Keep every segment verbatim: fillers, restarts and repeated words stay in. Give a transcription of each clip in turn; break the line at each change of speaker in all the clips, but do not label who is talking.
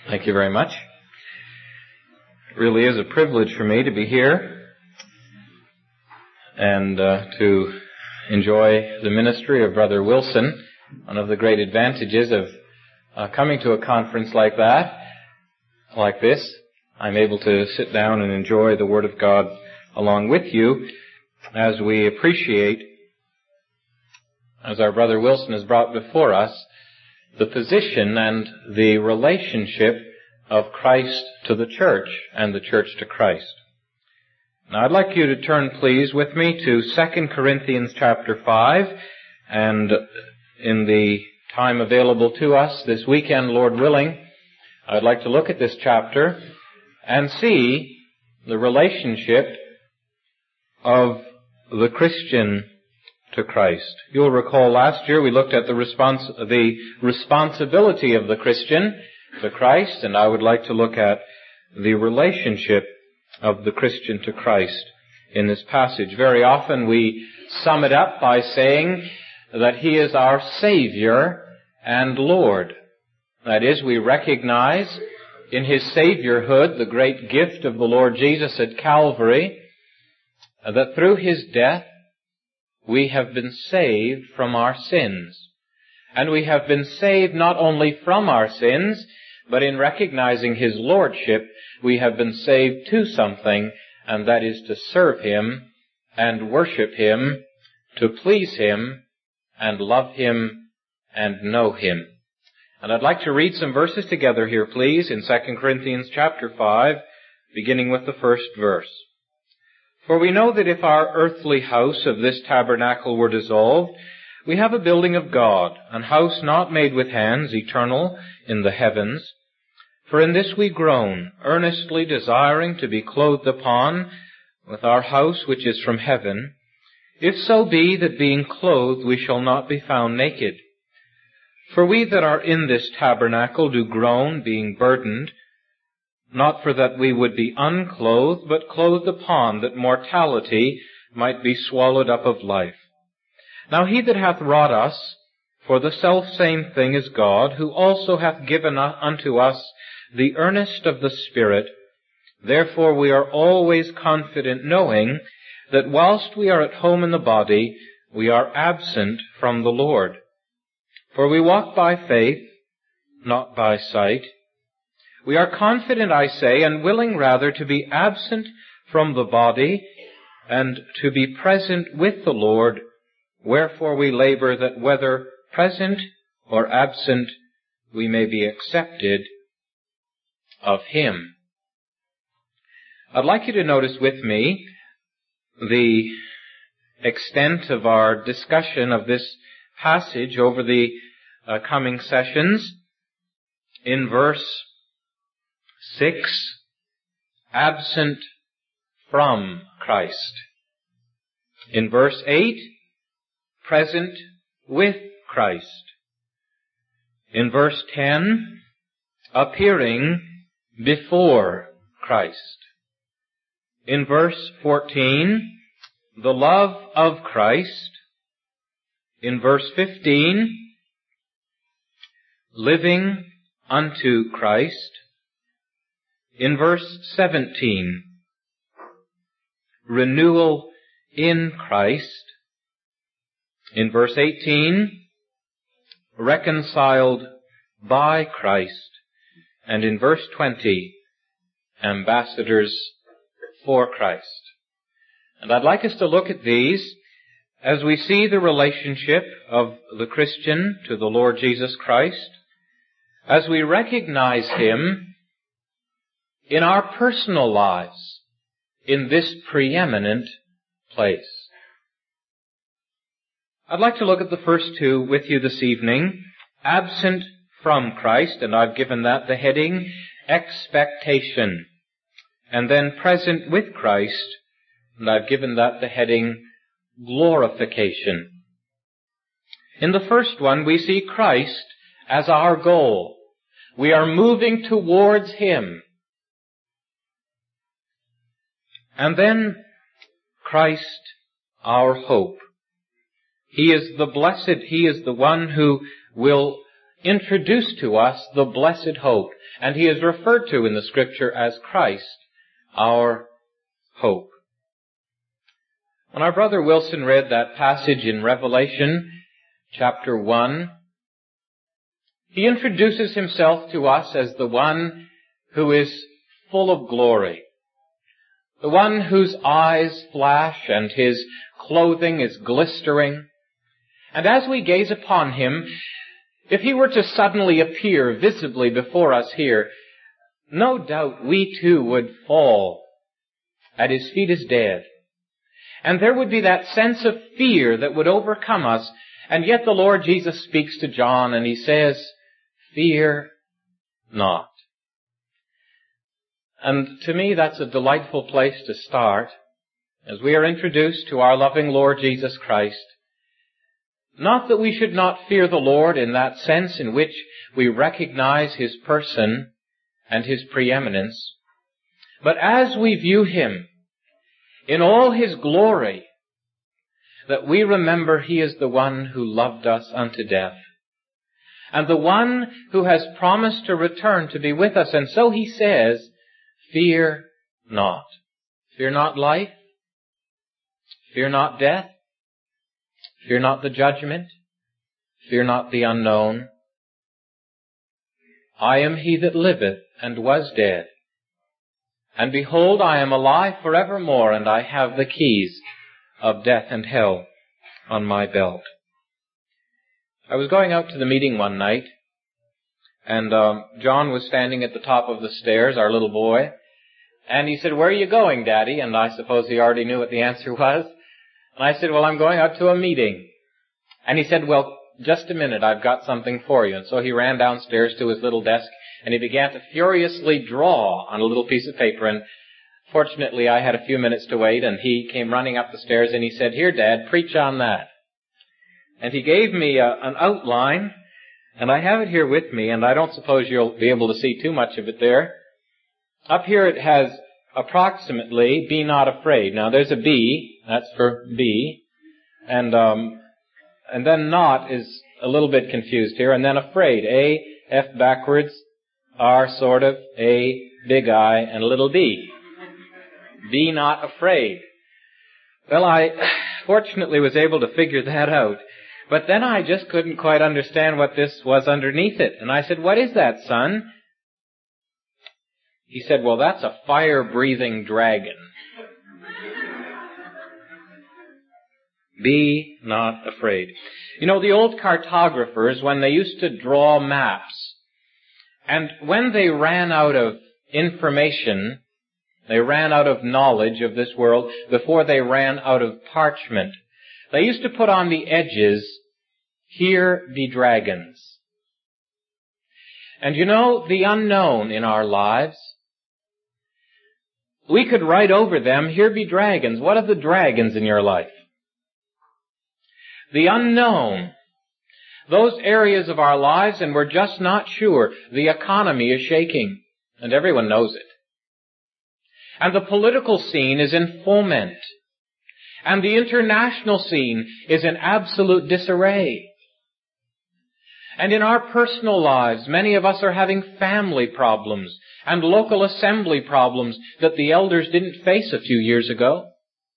Thank you very much. It really is a privilege for me to be here and uh, to enjoy the ministry of Brother Wilson. One of the great advantages of uh, coming to a conference like that, like this, I'm able to sit down and enjoy the Word of God along with you as we appreciate, as our Brother Wilson has brought before us, the position and the relationship of Christ to the church and the church to Christ. Now I'd like you to turn please with me to Second Corinthians chapter five, and in the time available to us this weekend, Lord willing, I'd like to look at this chapter and see the relationship of the Christian to Christ. You'll recall last year we looked at the respons- the responsibility of the Christian to Christ, and I would like to look at the relationship of the Christian to Christ in this passage. Very often we sum it up by saying that He is our Savior and Lord. That is, we recognize in His Saviorhood the great gift of the Lord Jesus at Calvary, that through His death we have been saved from our sins. And we have been saved not only from our sins, but in recognizing His Lordship, we have been saved to something, and that is to serve Him and worship Him, to please Him and love Him and know Him. And I'd like to read some verses together here, please, in Second Corinthians chapter five, beginning with the first verse. For we know that if our earthly house of this tabernacle were dissolved, we have a building of God, an house not made with hands, eternal in the heavens. For in this we groan, earnestly desiring to be clothed upon with our house which is from heaven, if so be that being clothed we shall not be found naked. For we that are in this tabernacle do groan, being burdened, not for that we would be unclothed, but clothed upon, that mortality might be swallowed up of life. Now He that hath wrought us for the selfsame thing is God, who also hath given unto us the earnest of the Spirit. Therefore we are always confident, knowing that whilst we are at home in the body, we are absent from the Lord. For we walk by faith, not by sight. We are confident, I say, and willing rather to be absent from the body and to be present with the Lord. Wherefore we labor that whether present or absent, we may be accepted of Him. I'd like you to notice with me the extent of our discussion of this passage over the uh, coming sessions. In verse six, absent from Christ. In verse eight, present with Christ. In verse ten, appearing before Christ. In verse fourteen, the love of Christ. In verse fifteen, living unto Christ. In verse seventeen, renewal in Christ. In verse eighteen, reconciled by Christ. And in verse twenty, ambassadors for Christ. And I'd like us to look at these as we see the relationship of the Christian to the Lord Jesus Christ, as we recognize Him in our personal lives, in this preeminent place. I'd like to look at the first two with you this evening, absent from Christ, and I've given that the heading, expectation. And then present with Christ, and I've given that the heading, glorification. In the first one, we see Christ as our goal. We are moving towards Him. And then Christ, our hope. He is the blessed, He is the one who will introduced to us the blessed hope, and he is referred to in the Scripture as Christ, our hope. When our brother Wilson read that passage in Revelation chapter one, he introduces himself to us as the one who is full of glory, the one whose eyes flash and his clothing is glistering. And as we gaze upon him, if he were to suddenly appear visibly before us here, no doubt we too would fall at his feet as dead. And there would be that sense of fear that would overcome us. And yet the Lord Jesus speaks to John and he says, "Fear not." And to me that's a delightful place to start as we are introduced to our loving Lord Jesus Christ. Not that we should not fear the Lord in that sense in which we recognize his person and his preeminence, but as we view him in all his glory, that we remember he is the one who loved us unto death, and the one who has promised to return to be with us. And so he says, "Fear not." Fear not life. Fear not death. Fear not the judgment. Fear not the unknown. I am he that liveth and was dead. And behold, I am alive forevermore, and I have the keys of death and hell on my belt. I was going out to the meeting one night, and um, John was standing at the top of the stairs, our little boy, and he said, "Where are you going, Daddy?" And I suppose he already knew what the answer was. And I said, "Well, I'm going out to a meeting." And he said, "Well, just a minute, I've got something for you." And so he ran downstairs to his little desk, and he began to furiously draw on a little piece of paper. And fortunately, I had a few minutes to wait, and he came running up the stairs, and he said, "Here, Dad, preach on that." And he gave me a, an outline, and I have it here with me, and I don't suppose you'll be able to see too much of it there. Up here it has approximately, "Be not afraid." Now there's a B, that's for B, and um, and then "not" is a little bit confused here, and then "afraid," A, F backwards, R sort of, A, big I, and a little D. Be not afraid. Well, I fortunately was able to figure that out, but then I just couldn't quite understand what this was underneath it. And I said, "What is that, son?" He said, "Well, that's a fire-breathing dragon." Be not afraid. You know, the old cartographers, when they used to draw maps, and when they ran out of information, they ran out of knowledge of this world before they ran out of parchment, they used to put on the edges, "Here be dragons." And you know, the unknown in our lives, we could write over them, "Here be dragons." What are the dragons in your life? The unknown. Those areas of our lives, and we're just not sure. The economy is shaking, and everyone knows it. And the political scene is in foment. And the international scene is in absolute disarray. And in our personal lives, many of us are having family problems and local assembly problems that the elders didn't face a few years ago.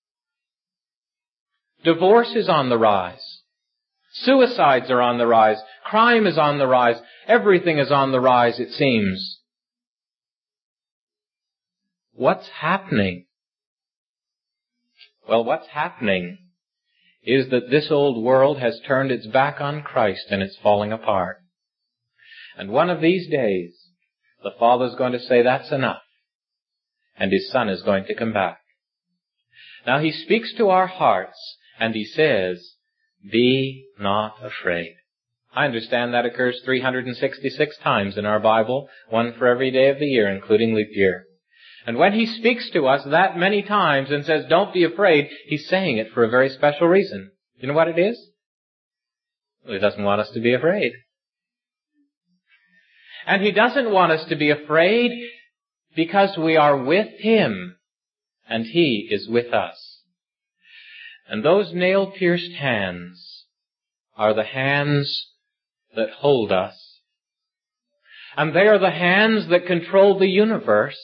Divorce is on the rise. Suicides are on the rise. Crime is on the rise. Everything is on the rise, it seems. What's happening? Well, what's happening is that this old world has turned its back on Christ and it's falling apart. And one of these days, the Father's going to say, "That's enough." And His Son is going to come back. Now He speaks to our hearts and He says, "Be not afraid." I understand that occurs three hundred sixty-six times in our Bible, one for every day of the year, including leap year. And when He speaks to us that many times and says, "Don't be afraid," He's saying it for a very special reason. You know what it is? Well, He doesn't want us to be afraid. And He doesn't want us to be afraid because we are with Him and He is with us. And those nail-pierced hands are the hands that hold us And they are the hands that control the universe.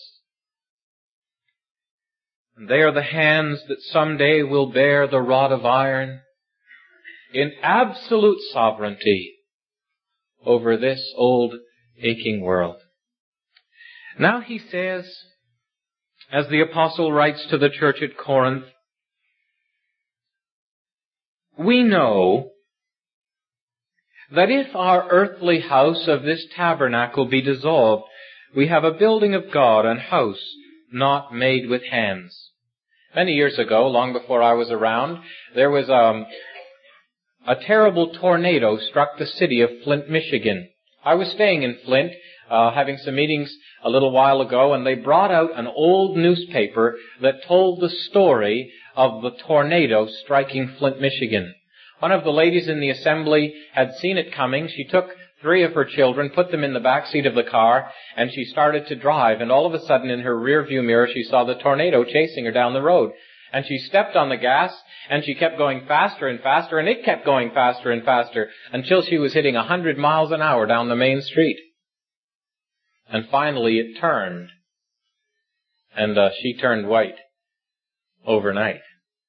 And they are the hands that someday will bear the rod of iron in absolute sovereignty over this old aching world. Now he says, as the apostle writes to the church at Corinth, we know that if our earthly house of this tabernacle be dissolved, we have a building of God, an house not made with hands. Many years ago, long before I was around, there was um, a terrible tornado struck the city of Flint, Michigan. I was staying in Flint, uh, having some meetings a little while ago, and they brought out an old newspaper that told the story of the tornado striking Flint, Michigan. One of the ladies in the assembly had seen it coming. She took three of her children, put them in the back seat of the car, and she started to drive. And all of a sudden, in her rear view mirror, she saw the tornado chasing her down the road. And she stepped on the gas, and she kept going faster and faster, and it kept going faster and faster until she was hitting a hundred miles an hour down the main street. And finally, it turned, and uh, she turned white overnight.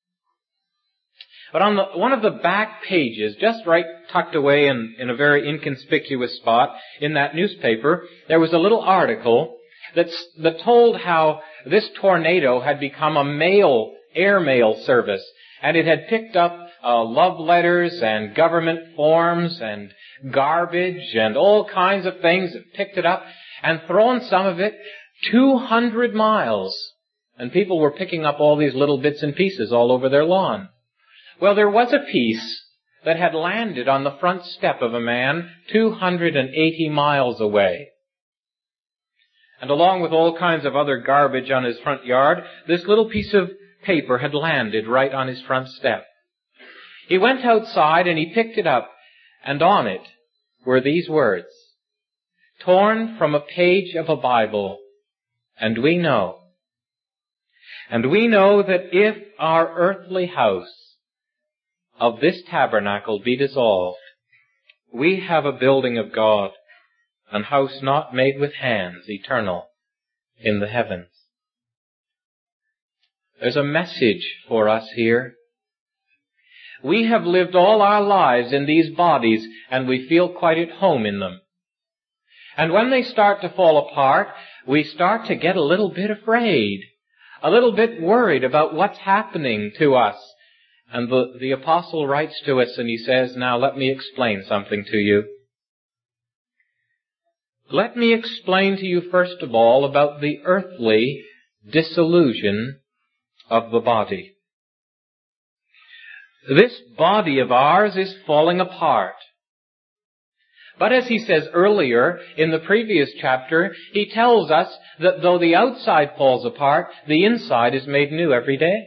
But on the, one of the back pages, just right tucked away in, in a very inconspicuous spot in that newspaper, there was a little article that's, that told how this tornado had become a mail, airmail service. And it had picked up uh, love letters and government forms and garbage and all kinds of things. It picked it up and thrown some of it two hundred miles. And people were picking up all these little bits and pieces all over their lawn. Well, there was a piece that had landed on the front step of a man two hundred eighty miles away. And along with all kinds of other garbage on his front yard, this little piece of paper had landed right on his front step. He went outside and he picked it up, and on it were these words, torn from a page of a Bible, and we know. And we know that if our earthly house of this tabernacle be dissolved, we have a building of God, an house not made with hands, eternal, in the heavens. There's a message for us here. We have lived all our lives in these bodies, and we feel quite at home in them. And when they start to fall apart, we start to get a little bit afraid, a little bit worried about what's happening to us. And the, the apostle writes to us and he says, now let me explain something to you. Let me explain to you first of all about the earthly dissolution of the body. This body of ours is falling apart. But as he says earlier in the previous chapter, he tells us that though the outside falls apart, the inside is made new every day.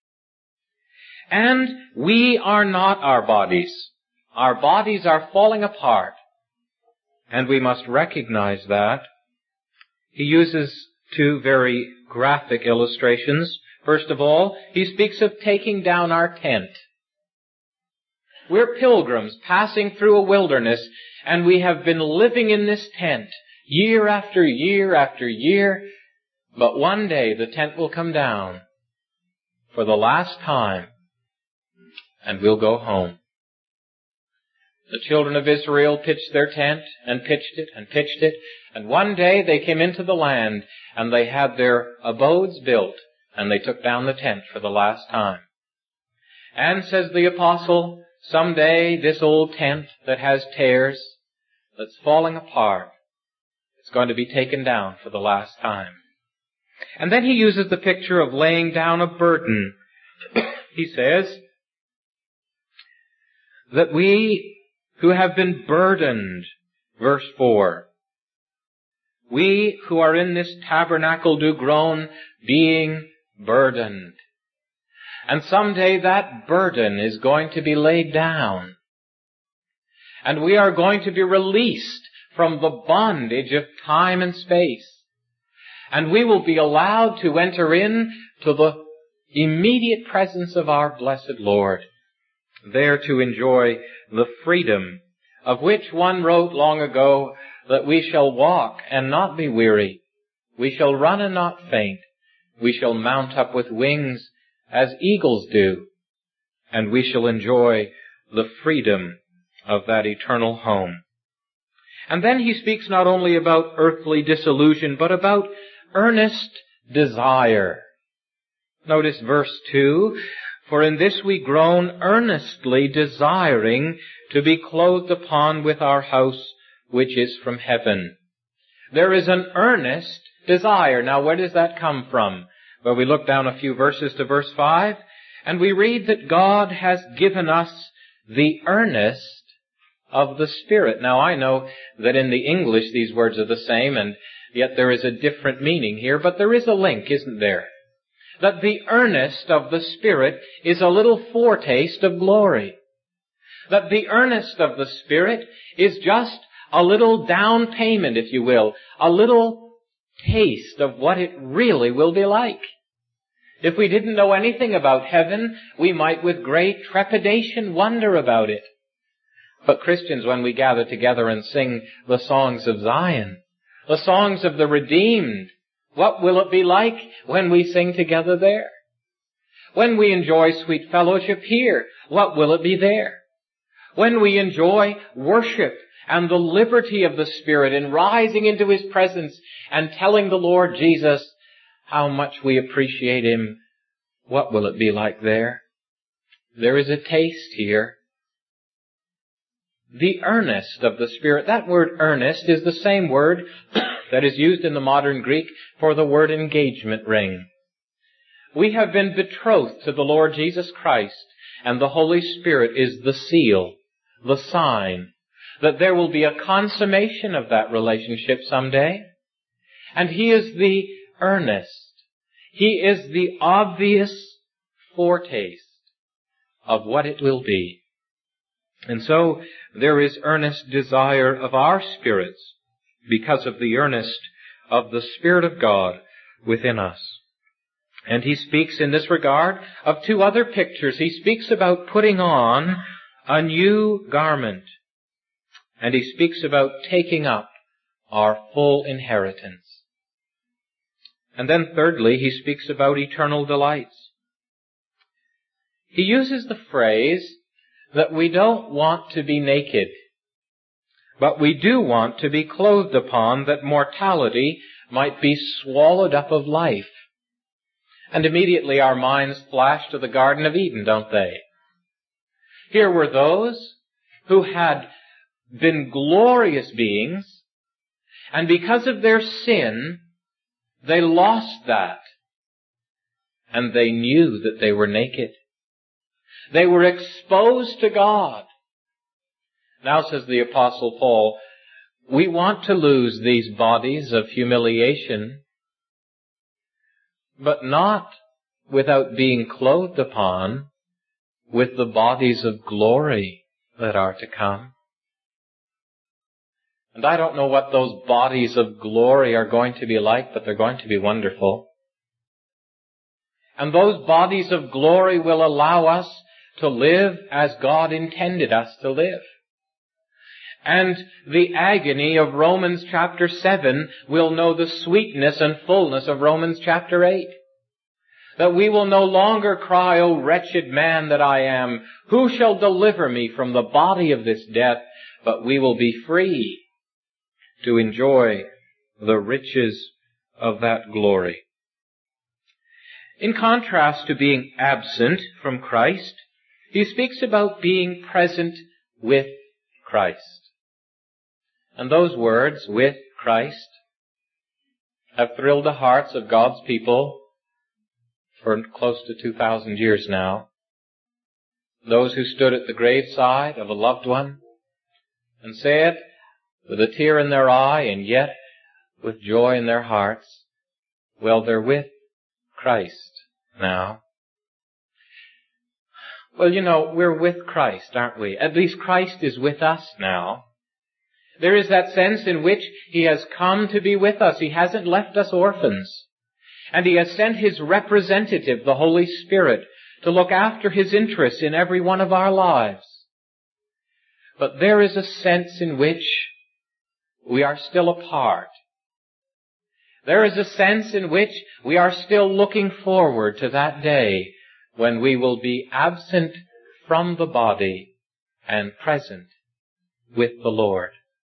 And we are not our bodies. Our bodies are falling apart. And we must recognize that. He uses two very graphic illustrations. First of all, he speaks of taking down our tent. We're pilgrims passing through a wilderness, and we have been living in this tent year after year after year. But one day the tent will come down for the last time, and we'll go home. The children of Israel pitched their tent and pitched it and pitched it, and one day they came into the land and they had their abodes built, and they took down the tent for the last time. And, says the apostle, someday this old tent that has tears, that's falling apart, it's going to be taken down for the last time. And then he uses the picture of laying down a burden. He says that we who have been burdened, verse four, we who are in this tabernacle do groan, being burdened. And someday that burden is going to be laid down. And we are going to be released from the bondage of time and space. And we will be allowed to enter in to the immediate presence of our blessed Lord, there to enjoy the freedom of which one wrote long ago, that we shall walk and not be weary. We shall run and not faint. We shall mount up with wings as eagles do. And we shall enjoy the freedom of that eternal home. And then he speaks not only about earthly disillusion, but about earnest desire. Notice verse two, for in this we groan earnestly desiring to be clothed upon with our house which is from heaven. There is an earnest desire. Now where does that come from? Well, we look down a few verses to verse five, and we read that God has given us the earnest of the Spirit. Now I know that in the English these words are the same, and yet there is a different meaning here, but there is a link, isn't there? That the earnest of the Spirit is a little foretaste of glory. That the earnest of the Spirit is just a little down payment, if you will, a little taste of what it really will be like. If we didn't know anything about heaven, we might with great trepidation wonder about it. But Christians, when we gather together and sing the songs of Zion, the songs of the redeemed, what will it be like when we sing together there? When we enjoy sweet fellowship here, what will it be there? When we enjoy worship and the liberty of the Spirit in rising into His presence and telling the Lord Jesus how much we appreciate Him, what will it be like there? There is a taste here. The earnest of the Spirit. That word earnest is the same word that is used in the modern Greek for the word engagement ring. We have been betrothed to the Lord Jesus Christ, and the Holy Spirit is the seal, the sign, that there will be a consummation of that relationship someday. And He is the earnest. He is the obvious foretaste of what it will be. And so there is earnest desire of our spirits because of the earnest of the Spirit of God within us. And he speaks in this regard of two other pictures. He speaks about putting on a new garment. And he speaks about taking up our full inheritance. And then thirdly, he speaks about eternal delights. He uses the phrase that we don't want to be naked, but we do want to be clothed upon, that mortality might be swallowed up of life. And immediately our minds flash to the Garden of Eden, don't they? Here were those who had been glorious beings, and because of their sin, they lost that, and they knew that they were naked. They were exposed to God. Now, says the Apostle Paul, we want to lose these bodies of humiliation, but not without being clothed upon with the bodies of glory that are to come. And I don't know what those bodies of glory are going to be like, but they're going to be wonderful. And those bodies of glory will allow us to live as God intended us to live. And the agony of Romans chapter seven will know the sweetness and fullness of Romans chapter eight. That we will no longer cry, O wretched man that I am, who shall deliver me from the body of this death? But we will be free to enjoy the riches of that glory. In contrast to being absent from Christ, he speaks about being present with Christ. And those words, with Christ, have thrilled the hearts of God's people for close to two thousand years now. Those who stood at the graveside of a loved one and said, with a tear in their eye and yet with joy in their hearts, well, they're with Christ now. Well, you know, we're with Christ, aren't we? At least Christ is with us now. There is that sense in which He has come to be with us. He hasn't left us orphans. And He has sent His representative, the Holy Spirit, to look after His interests in every one of our lives. But there is a sense in which we are still apart. There is a sense in which we are still looking forward to that day when we will be absent from the body and present with the Lord.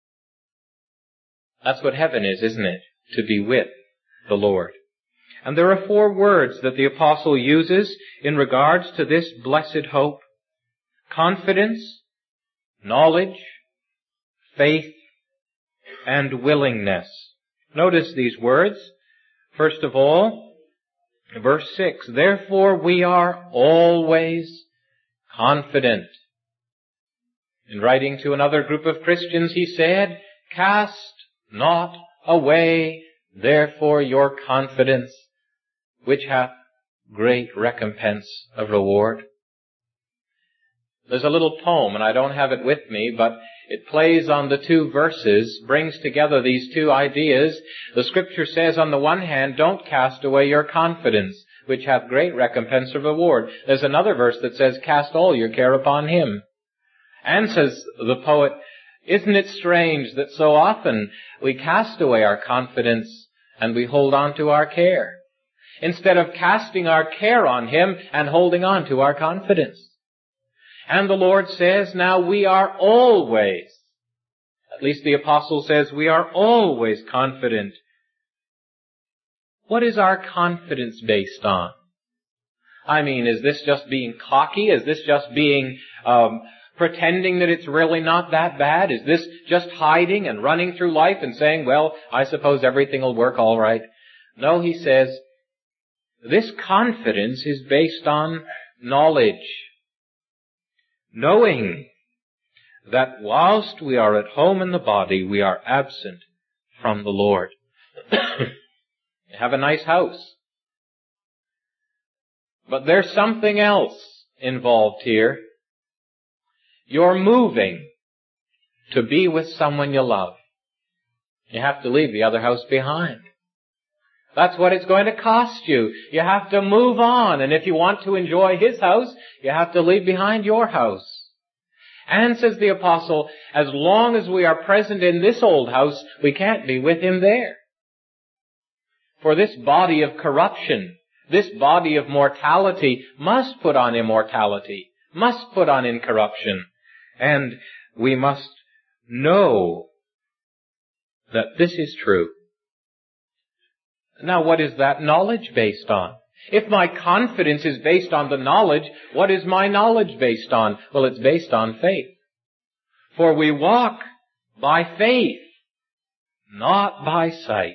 That's what heaven is, isn't it? To be with the Lord. And there are four words that the apostle uses in regards to this blessed hope: confidence, knowledge, faith, and willingness. Notice these words. First of all, verse six, therefore we are always confident. In writing to another group of Christians, he said, cast not away therefore your confidence, which hath great recompense of reward. There's a little poem, and I don't have it with me, but it plays on the two verses, brings together these two ideas. The Scripture says, on the one hand, don't cast away your confidence, which hath great recompense of reward. There's another verse that says, cast all your care upon Him. And says the poet, isn't it strange that so often we cast away our confidence and we hold on to our care, instead of casting our care on Him and holding on to our confidence? And the Lord says, now we are always, at least the apostle says, we are always confident. What is our confidence based on? I mean, is this just being cocky? Is this just being um, pretending that it's really not that bad? Is this just hiding and running through life and saying, well, I suppose everything will work all right? No, he says, this confidence is based on knowledge. Knowing that whilst we are at home in the body, we are absent from the Lord. You have a nice house. But there's something else involved here. You're moving to be with someone you love. You have to leave the other house behind. That's what it's going to cost you. You have to move on. And if you want to enjoy His house, you have to leave behind your house. And, says the apostle, as long as we are present in this old house, we can't be with Him there. For this body of corruption, this body of mortality must put on immortality, must put on incorruption. And we must know that this is true. Now, what is that knowledge based on? If my confidence is based on the knowledge, what is my knowledge based on? Well, it's based on faith. For we walk by faith, not by sight.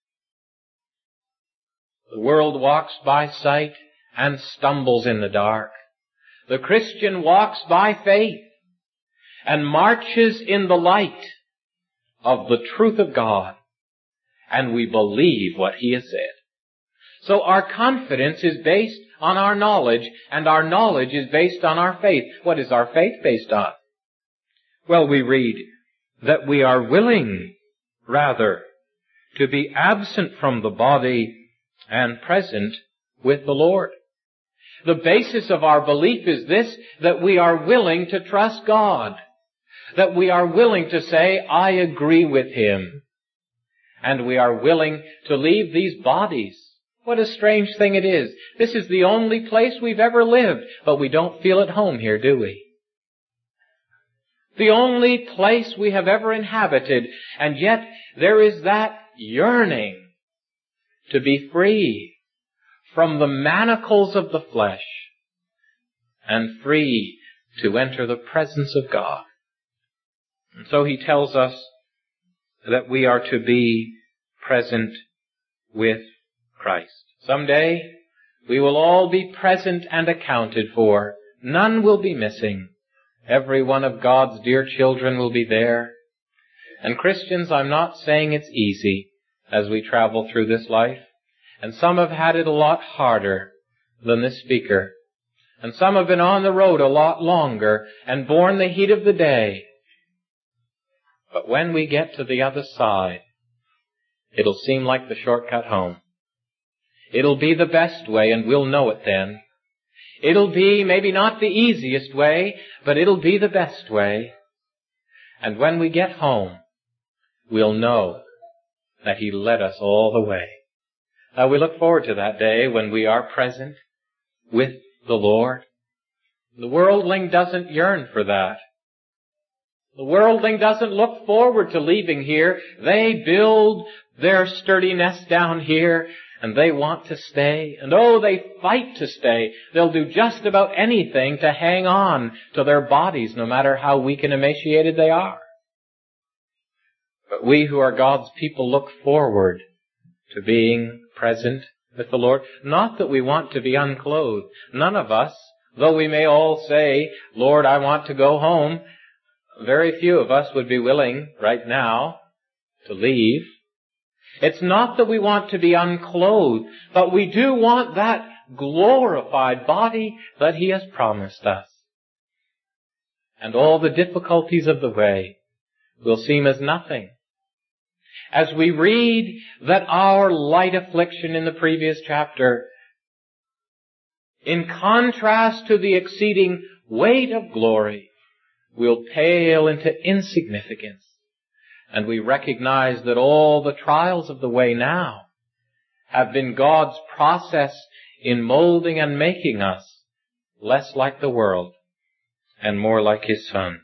The world walks by sight and stumbles in the dark. The Christian walks by faith and marches in the light of the truth of God. And we believe what He has said. So our confidence is based on our knowledge, and our knowledge is based on our faith. What is our faith based on? Well, we read that we are willing, rather, to be absent from the body and present with the Lord. The basis of our belief is this, that we are willing to trust God, that we are willing to say, I agree with Him. And we are willing to leave these bodies. What a strange thing it is. This is the only place we've ever lived, but we don't feel at home here, do we? The only place we have ever inhabited, and yet there is that yearning to be free from the manacles of the flesh and free to enter the presence of God. And so he tells us that we are to be present with Christ. Someday we will all be present and accounted for. None will be missing. Every one of God's dear children will be there. And Christians, I'm not saying it's easy as we travel through this life. And some have had it a lot harder than this speaker. And some have been on the road a lot longer and borne the heat of the day. But when we get to the other side, it'll seem like the shortcut home. It'll be the best way, and we'll know it then. It'll be maybe not the easiest way, but it'll be the best way. And when we get home, we'll know that He led us all the way. Now we look forward to that day when we are present with the Lord. The worldling doesn't yearn for that. The worldling doesn't look forward to leaving here. They build their sturdy nest down here, and they want to stay. And oh, they fight to stay. They'll do just about anything to hang on to their bodies, no matter how weak and emaciated they are. But we who are God's people look forward to being present with the Lord. Not that we want to be unclothed. None of us, though we may all say, Lord, I want to go home, very few of us would be willing right now to leave. It's not that we want to be unclothed, but we do want that glorified body that He has promised us. And all the difficulties of the way will seem as nothing. As we read that our light affliction in the previous chapter, in contrast to the exceeding weight of glory, will pale into insignificance. And we recognize that all the trials of the way now have been God's process in molding and making us less like the world and more like His Son.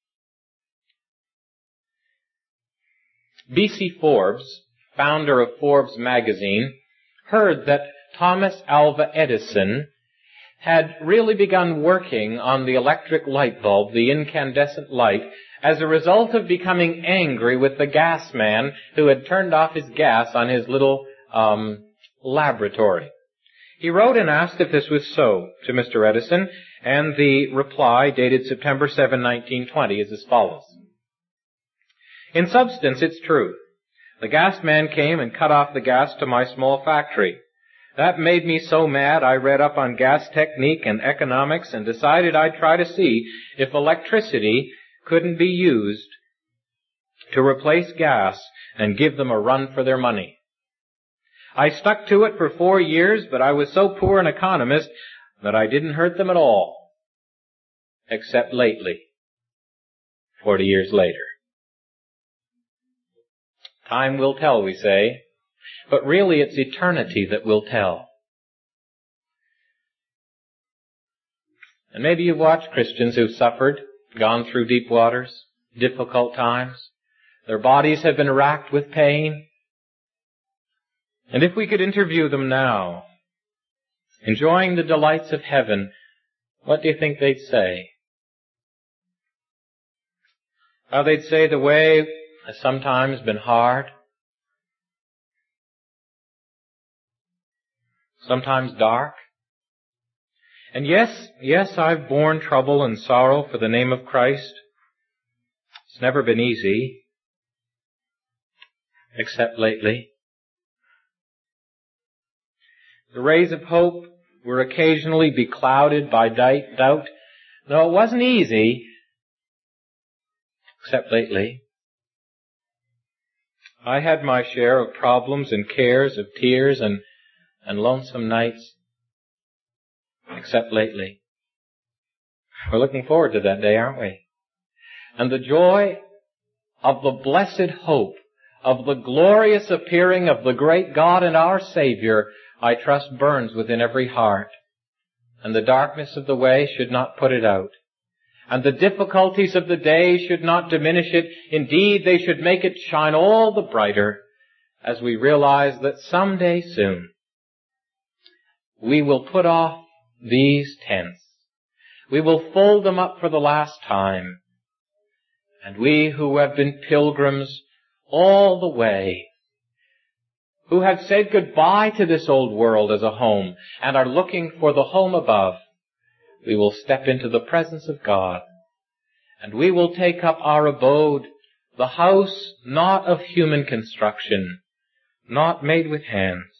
B C Forbes, founder of Forbes magazine, heard that Thomas Alva Edison had really begun working on the electric light bulb, the incandescent light, as a result of becoming angry with the gas man who had turned off his gas on his little um, laboratory. He wrote and asked if this was so to Mister Edison, and the reply, dated September seventh, nineteen twenty, is as follows. In substance, it's true. The gas man came and cut off the gas to my small factory. That made me so mad I read up on gas technique and economics and decided I'd try to see if electricity couldn't be used to replace gas and give them a run for their money. I stuck to it for four years, but I was so poor an economist that I didn't hurt them at all, except lately, forty years later. Time will tell, we say, but really it's eternity that will tell. And maybe you've watched Christians who've suffered, gone through deep waters, difficult times. Their bodies have been racked with pain. And if we could interview them now, enjoying the delights of heaven, what do you think they'd say? Well, they'd say the way has sometimes been hard, sometimes dark. And yes, yes, I've borne trouble and sorrow for the name of Christ. It's never been easy, except lately. The rays of hope were occasionally beclouded by doubt. No, it wasn't easy, except lately. I had my share of problems and cares, of tears and, and lonesome nights, except lately. We're looking forward to that day, aren't we? And the joy of the blessed hope of the glorious appearing of the great God and our Savior, I trust burns within every heart. And the darkness of the way should not put it out. And the difficulties of the day should not diminish it. Indeed, they should make it shine all the brighter as we realize that someday soon we will put off these tents. We will fold them up for the last time. And we who have been pilgrims all the way, who have said goodbye to this old world as a home and are looking for the home above, we will step into the presence of God, and we will take up our abode, the house not of human construction, not made with hands,